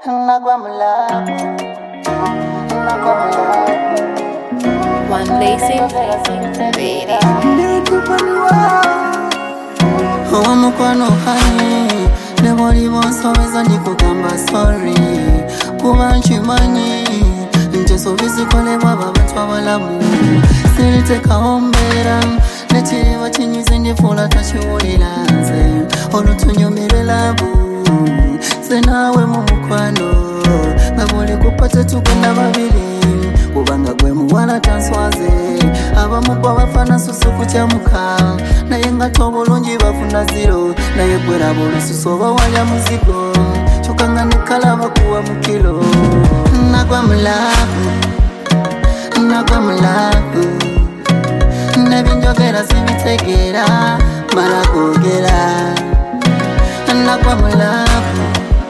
One blazing baby. Omukwano hani neboli bonsoweza ndikugamba sorry kuba nkimanyi nti sobizikolebwa abantu abalamu siritekaho mbeera nekiriba kinyize ndifuula takiwulira nze olutunyumirwe labu ze naawe mu mukwano nga buli kupate tugenda babiri kubanga gwe muwala tanswaze abamu bo bafana susu kukyamuka naye nga tobulungi bafuna ziro naye gweraba olususu oba walya muzigo kyokka nga nekala bakuwa mu kilo nagwa mulavu nebinjogera sibitegeera mala kwogera nagwa mulavu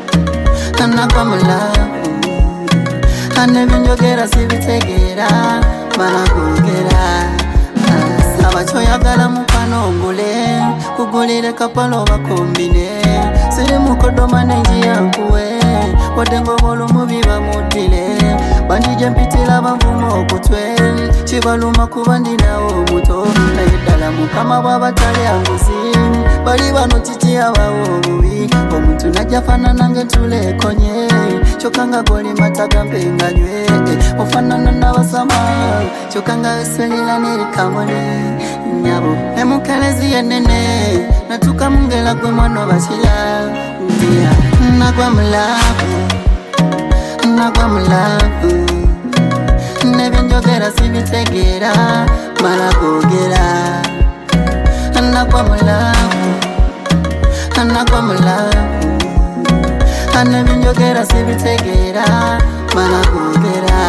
nebinjogera sibitegeera mala kwogera saba kyoyagala mukano ngule kugulire kapalo bakombine siri mukodoma nenjiyankuwe wadde ng'obw'olumubi bamudire bandije mpitira banvuma okutwe kibaluma kuba ndinawo omuto naye ddala mukama bw'abatalya nguzi bali bano kiki abawo obubi omuntu najja faanana ng'entuleekonye kyokka nga goli mataga mpenganywe ofaanana n'abasama kyokka nga weselera n'erikamone nyabo emukelezi yenene natuka mungela gwe mwana bakira ndia nagwa mulavu nebinjogera sibitegeera mala kwogera nagwa mulavu nebinjogera sibitegeera mala kwogera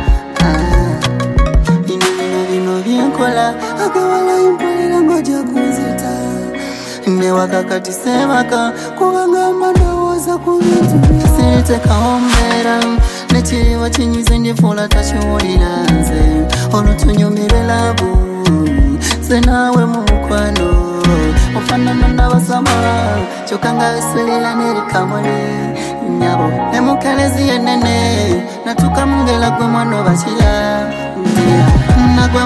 bino byenkola agawala impulira ng'ojja kunzita newaka kati sebaka kubanga mandowooza ku bintu siritekaho mbeera nekiriba kinyize ndifuula takiwulira nze olutunyumirwe labu ze naawe mu mukwano ofaanana n'abasama kyokka nga weselera n'erikamuli nyabo emukelezi yenene natuka mungela gwe mwana obakira ndia nagwa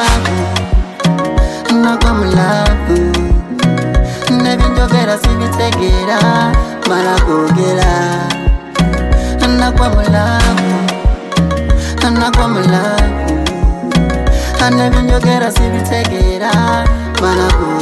mulavu nebinjogera sibitegeera mala kwogera nagwa mulavu nebinjogera sibitegeera mala kwogera